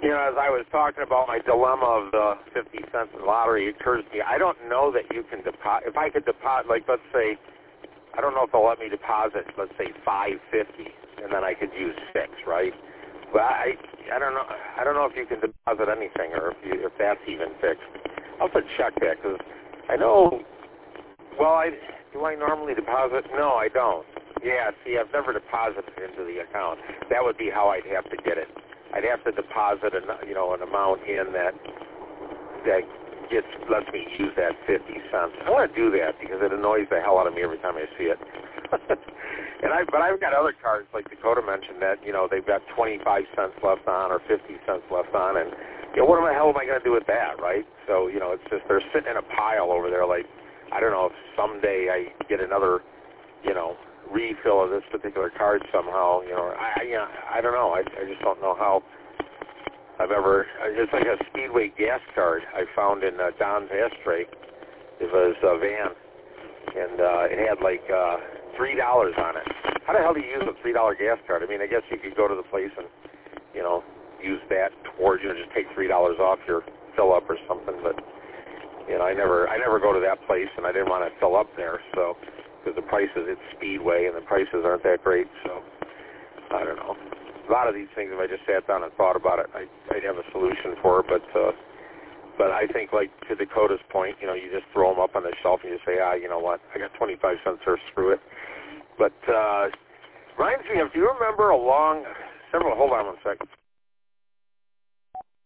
You know, as I was talking about my dilemma of the 50 cents in the lottery, it occurs to me, I don't know that you can deposit, if I could deposit, like, let's say, I don't know if they'll let me deposit, let's say, $5.50, and then I could use 6, right? But I don't know if you can deposit anything, or if that's even fixed. I'll have to check that, because I know, well, do I normally deposit? No, I don't. Yeah, see, I've never deposited into the account. That would be how I'd have to get it. I'd have to deposit an amount in that lets me use that 50 cents. I want to do that because it annoys the hell out of me every time I see it. But I've got other cards, like Dakota mentioned, that, they've got 25 cents left on or 50 cents left on, and, what the hell am I going to do with that, right? So, it's just they're sitting in a pile over there like, I don't know if someday I get another, refill of this particular card somehow, I don't know. I just don't know how I've ever, it's like a Speedway gas card I found in Don's ashtray. It was a van, and it had like $3 on it. How the hell do you use a $3 gas card? I mean, I guess you could go to the place and, use that towards, just take $3 off your fill-up or something, but, I never go to that place, and I didn't want to fill up there, so, because the prices, it's Speedway, and the prices aren't that great, so, I don't know. A lot of these things, if I just sat down and thought about it, I'd have a solution for it, but I think, like, to Dakota's point, you just throw them up on the shelf and you say, you know what, I got 25 cents there, screw it. But reminds me of, do you remember hold on one second.